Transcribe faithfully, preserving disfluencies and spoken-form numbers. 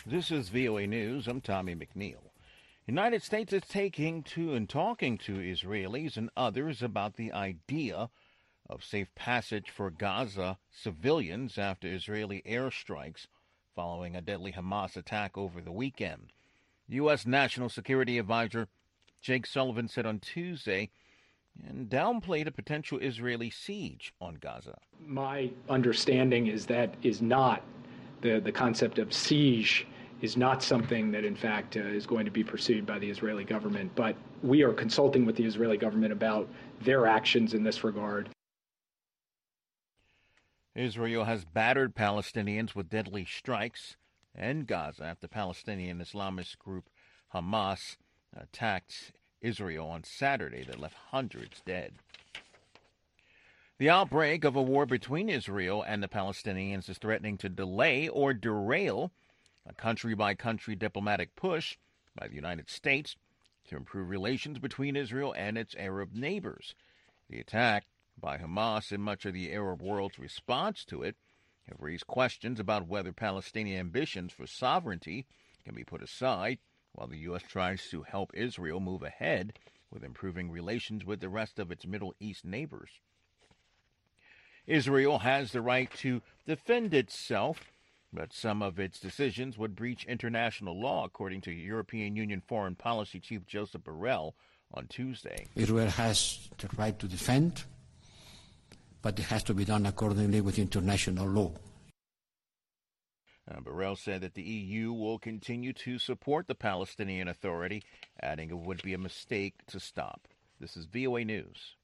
This is V O A News. I'm Tommy McNeil. United States is taking to and talking to Israelis and others about the idea of safe passage for Gaza civilians after Israeli airstrikes following a deadly Hamas attack over the weekend. U S. National Security Advisor Jake Sullivan said on Tuesday and downplayed a potential Israeli siege on Gaza. My understanding is that is not the, the concept of siege is not something that, in fact, uh, is going to be pursued by the Israeli government. But we are consulting with the Israeli government about their actions in this regard. Israel has battered Palestinians with deadly strikes in Gaza after Palestinian Islamist group Hamas attacked Israel on Saturday that left hundreds dead. The outbreak of a war between Israel and the Palestinians is threatening to delay or derail a country-by-country diplomatic push by the United States to improve relations between Israel and its Arab neighbors. The attack by Hamas and much of the Arab world's response to it have raised questions about whether Palestinian ambitions for sovereignty can be put aside while the U S tries to help Israel move ahead with improving relations with the rest of its Middle East neighbors. Israel has the right to defend itself, but some of its decisions would breach international law, according to European Union Foreign Policy Chief Joseph Borrell on Tuesday. Israel has the right to defend, but it has to be done accordingly with international law. Uh, Borrell said that the E U will continue to support the Palestinian Authority, adding it would be a mistake to stop. This is V O A News.